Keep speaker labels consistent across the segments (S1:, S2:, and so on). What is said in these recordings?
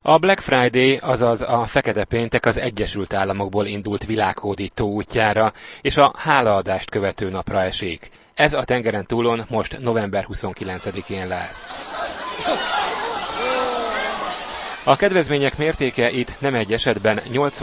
S1: A Black Friday, azaz a Fekete Péntek az Egyesült Államokból indult világhódító útjára, és a hálaadást követő napra esik. Ez a tengeren túlon most november 29-én lesz. A kedvezmények mértéke itt nem egy esetben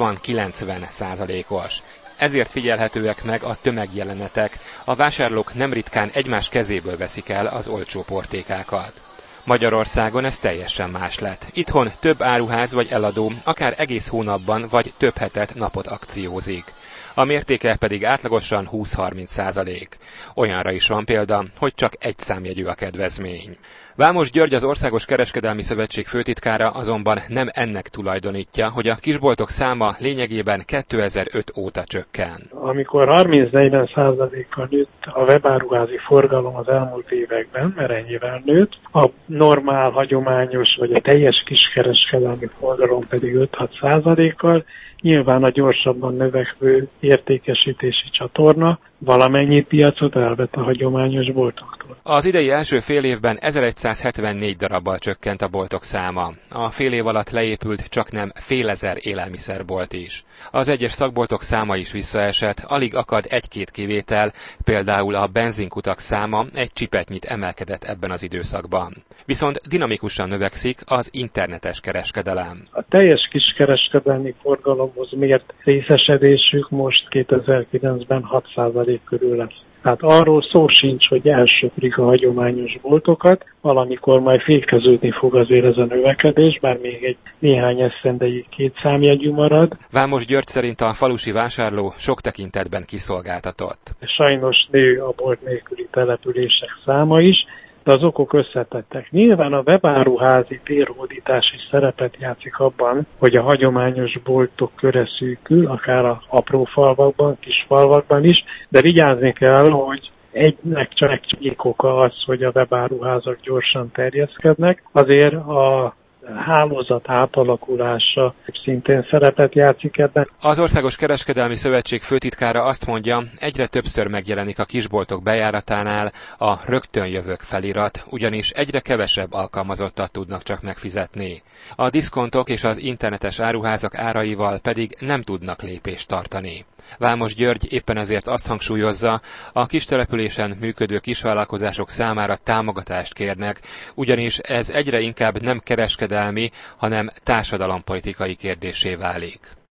S1: 80-90%-os. Ezért figyelhetőek meg a tömegjelenetek, a vásárlók nem ritkán egymás kezéből veszik el az olcsó portékákat. Magyarországon ez teljesen más lett. Itthon több áruház vagy eladó akár egész hónapban vagy több hetet napot akciózik. A mértéke pedig átlagosan 20-30%. Olyanra is van példa, hogy csak egy számjegyű a kedvezmény. Vámos György, az Országos Kereskedelmi Szövetség főtitkára azonban nem ennek tulajdonítja, hogy a kisboltok száma lényegében 2005 óta csökken.
S2: Amikor 30-40%-kal nőtt a webáruházi forgalom az elmúlt években, mert ennyivel nőtt, a normál, hagyományos vagy a teljes kiskereskedelmi forgalom pedig 5-6%-kal, nyilván a gyorsabban növekvő értékesítési csatorna valamennyi piacot elvett a hagyományos boltoktól.
S1: Az idei első fél évben 1174 darabbal csökkent a boltok száma. A fél év alatt leépült csaknem fél ezer élelmiszerbolt is. Az egyes szakboltok száma is visszaesett, alig akad egy-két kivétel, például a benzinkutak száma egy csipetnyit emelkedett ebben az időszakban. Viszont dinamikusan növekszik az internetes kereskedelem.
S2: A teljes kiskereskedelmi forgalomhoz mért részesedésük most 2009-ben 6% körül lesz. Tehát arról szó sincs, hogy elsöprik a hagyományos boltokat, valamikor majd fékeződni fog azért ez a növekedés, bár még egy néhány esztendeig két számjegyű marad.
S1: Vámos György szerint a falusi vásárló sok tekintetben kiszolgáltatott.
S2: Sajnos nő a bolt nélküli települések száma is, de az okok összetettek. Nyilván a webáruházi térhódítás is szerepet játszik abban, hogy a hagyományos boltok köre szűkül, akár a apró falvakban, kis falvakban is, de vigyázni kell, hogy csak egyik oka az, hogy a webáruházak gyorsan terjeszkednek, azért a hálózat átalakulása szintén szerepet játszik ebben.
S1: Az Országos Kereskedelmi Szövetség főtitkára azt mondja, egyre többször megjelenik a kisboltok bejáratánál a rögtön jövök felirat, ugyanis egyre kevesebb alkalmazottat tudnak csak megfizetni. A diszkontok és az internetes áruházak áraival pedig nem tudnak lépést tartani. Vámos György éppen ezért azt hangsúlyozza, a kistelepülésen működő kisvállalkozások számára támogatást kérnek, ugyanis ez egyre inkább nem kereskedelmi, hanem társadalompolitikai kérdéssé válik.